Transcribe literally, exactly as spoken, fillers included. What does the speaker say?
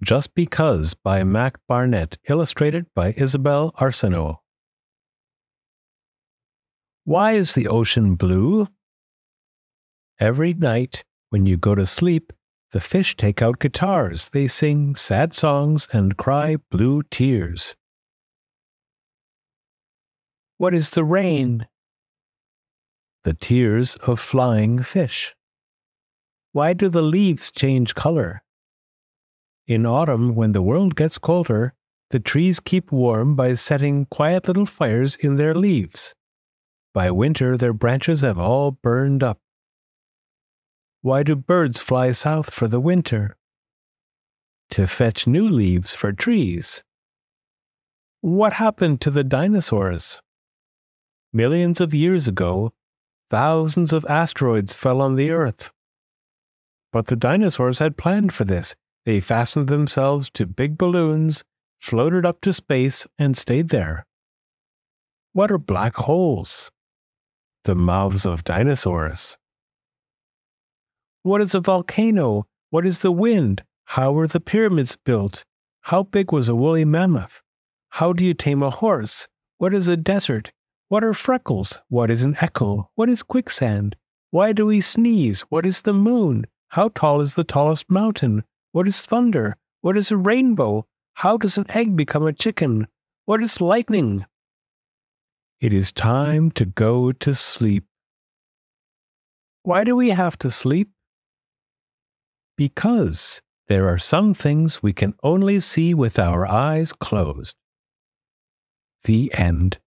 Just Because by Mac Barnett, illustrated by Isabel Arsenault. Why is the ocean blue? Every night, when you go to sleep, the fish take out guitars. They sing sad songs and cry blue tears. What is the rain? The tears of flying fish. Why do the leaves change color? In autumn, when the world gets colder, the trees keep warm by setting quiet little fires in their leaves. By winter, their branches have all burned up. Why do birds fly south for the winter? To fetch new leaves for trees. What happened to the dinosaurs? Millions of years ago, thousands of asteroids fell on the Earth. But the dinosaurs had planned for this. They fastened themselves to big balloons, floated up to space, and stayed there. What are black holes? The mouths of dinosaurs. What is a volcano? What is the wind? How were the pyramids built? How big was a woolly mammoth? How do you tame a horse? What is a desert? What are freckles? What is an echo? What is quicksand? Why do we sneeze? What is the moon? How tall is the tallest mountain? What is thunder? What is a rainbow? How does an egg become a chicken? What is lightning? It is time to go to sleep. Why do we have to sleep? Because there are some things we can only see with our eyes closed. The end.